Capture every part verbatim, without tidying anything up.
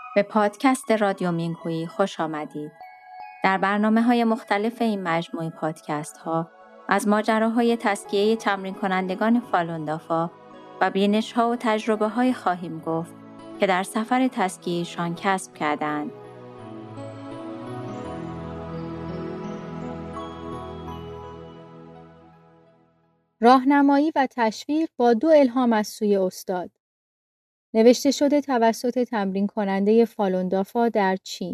به پادکست رادیو مینگهویی خوش آمدید. در برنامه‌های مختلف این مجموعه پادکست‌ها از ماجراهای تزکیه تمرین کنندگان فالون دافا و بینش‌ها و تجربه‌های خواهیم گفت که در سفر تزکیه‌شان کسب کردند. راهنمایی و تشویق با دو الهام از سوی استاد. نوشته شده توسط تمرین کننده فالون دافا در چین.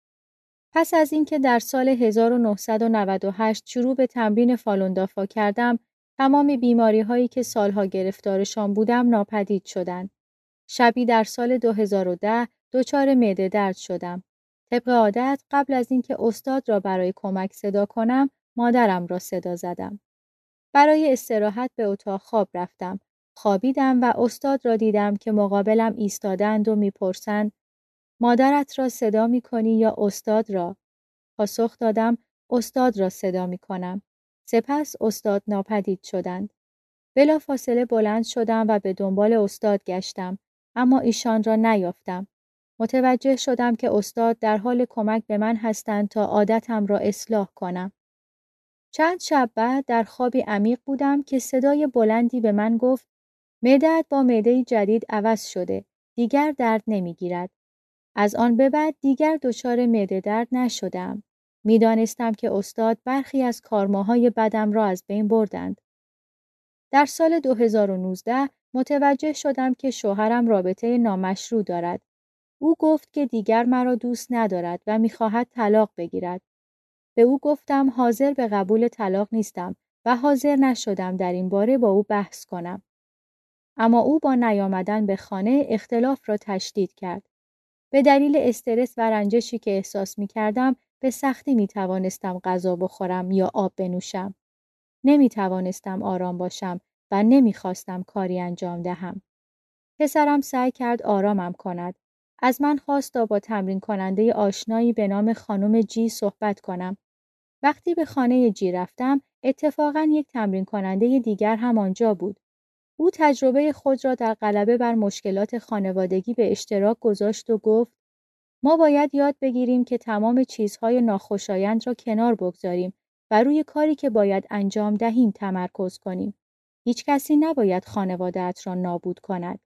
پس از اینکه در سال هزار و نهصد و نود و هشت شروع به تمرین فالون دافا کردم، تمام بیماری هایی که سالها گرفتارشان بودم ناپدید شدند. شبی در سال دو هزار و ده دچار معده درد شدم. طبق عادت قبل از اینکه استاد را برای کمک صدا کنم، مادرم را صدا زدم. برای استراحت به اتاق خواب رفتم. خوابیدم و استاد را دیدم که مقابلم ایستادند و میپرسند مادرت را صدا میکنی یا استاد را؟ پاسخ دادم استاد را صدا میکنم. سپس استاد ناپدید شدند. بلا فاصله بلند شدم و به دنبال استاد گشتم، اما ایشان را نیافتم. متوجه شدم که استاد در حال کمک به من هستند تا عادتم را اصلاح کنم. چند شب بعد در خوابی عمیق بودم که صدای بلندی به من گفت معده‌ات با معده جدید عوض شده. دیگر درد نمیگیرد. از آن به بعد دیگر دچار معده درد نشدم. میدانستم که استاد برخی از کارماهای بدم را از بین بردند. در سال دو هزار و نوزده متوجه شدم که شوهرم رابطه نامشروع دارد. او گفت که دیگر مرا دوست ندارد و میخواهد طلاق بگیرد. به او گفتم حاضر به قبول طلاق نیستم و حاضر نشدم در این باره با او بحث کنم. اما او با نیامدن به خانه اختلاف را تشدید کرد. به دلیل استرس و رنجشی که احساس می کردم به سختی می توانستم غذا بخورم یا آب بنوشم. نمی توانستم آرام باشم و نمی خواستم کاری انجام دهم. پسرم سعی کرد آرامم کند. از من خواست تا با تمرین کننده آشنایی به نام خانم جی صحبت کنم. وقتی به خانه جی رفتم، اتفاقاً یک تمرین کننده دیگر هم آنجا بود. او تجربه خود را در غلبه بر مشکلات خانوادگی به اشتراک گذاشت و گفت ما باید یاد بگیریم که تمام چیزهای ناخوشایند را کنار بگذاریم و روی کاری که باید انجام دهیم تمرکز کنیم. هیچ کسی نباید خانواده‌ات را نابود کند.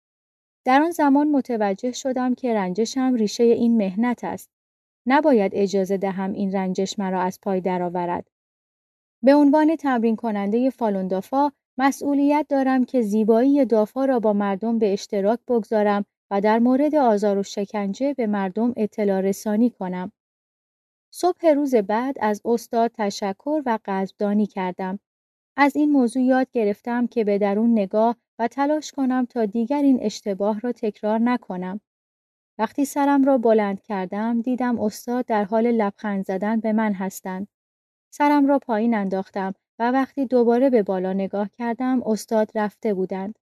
در آن زمان متوجه شدم که رنجشم ریشه این مهنت است. نباید اجازه دهم این رنجش مرا از پای درآورد. به عنوان تمرین کننده فالون دافا مسئولیت دارم که زیبایی دافا را با مردم به اشتراک بگذارم و در مورد آزار و شکنجه به مردم اطلاع رسانی کنم. صبح روز بعد از استاد تشکر و قدردانی کردم. از این موضوع یاد گرفتم که به درون نگاه و تلاش کنم تا دیگر این اشتباه را تکرار نکنم. وقتی سرم را بلند کردم دیدم استاد در حال لبخند زدن به من هستند. سرم را پایین انداختم و وقتی دوباره به بالا نگاه کردم استاد رفته بودند.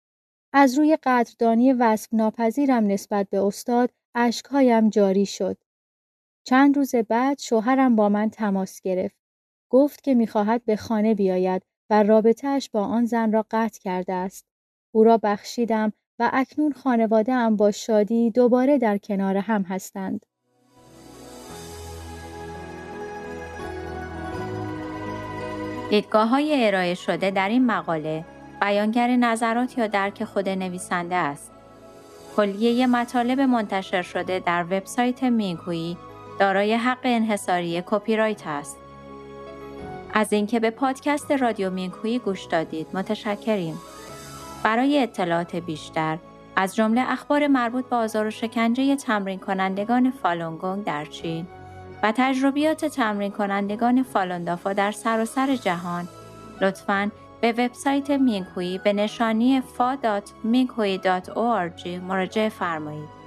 از روی قدردانی وصف ناپذیرم نسبت به استاد اشکهایم جاری شد. چند روز بعد شوهرم با من تماس گرفت. گفت که می‌خواهد به خانه بیاید و رابطه‌اش با آن زن را قطع کرده است. او را بخشیدم و اکنون خانواده ام با شادی دوباره در کنار هم هستند. دیدگاه‌های ارائه شده در این مقاله بیانگر نظرات یا درک خود نویسنده است. کلیه مطالب منتشر شده در وبسایت مینگهویی دارای حق انحصاری کپی رایت است. از اینکه به پادکست رادیو مینگهویی گوش دادید متشکریم. برای اطلاعات بیشتر از جمله اخبار مربوط به آزار و شکنجه تمرین کنندگان فالون گونگ در چین و تجربیات تمرین کنندگان فالون دافا در سراسر جهان لطفاً به وبسایت مینگهویی به نشانی فا دات مینگهویی دات او آر جی مراجعه فرمایید.